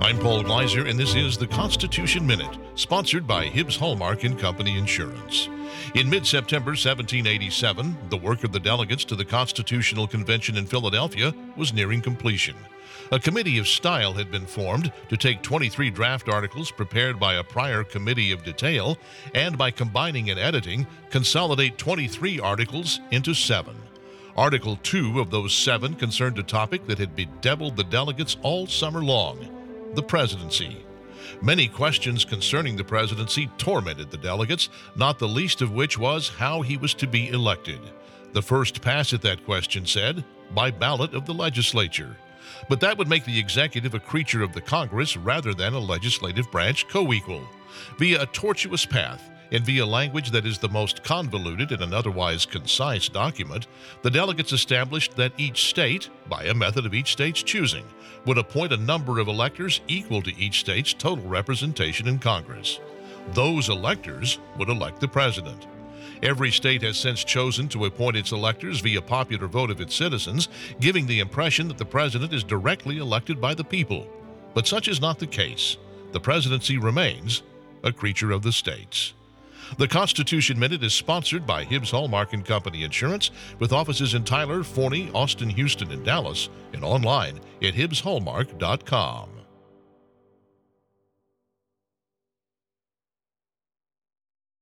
I'm Paul Gleiser, and this is the Constitution Minute, sponsored by Hibbs Hallmark and Company Insurance. In mid-September 1787, the work of the delegates to the Constitutional Convention in Philadelphia was nearing completion. A committee of style had been formed to take 23 draft articles prepared by a prior committee of detail and, by combining and editing, consolidate 23 articles into 7. Article 2 of those 7 concerned a topic that had bedeviled the delegates all summer long: the presidency. Many questions concerning the presidency tormented the delegates, not the least of which was how he was to be elected. The first pass at that question said, by ballot of the legislature. But that would make the executive a creature of the Congress rather than a legislative branch co-equal. Via a tortuous path, and via language that is the most convoluted in an otherwise concise document, the delegates established that each state, by a method of each state's choosing, would appoint a number of electors equal to each state's total representation in Congress. Those electors would elect the president. Every state has since chosen to appoint its electors via popular vote of its citizens, giving the impression that the president is directly elected by the people. But such is not the case. The presidency remains a creature of the states. The Constitution Minute is sponsored by Hibbs Hallmark and Company Insurance, with offices in Tyler, Forney, Austin, Houston, and Dallas, and online at hibbshallmark.com.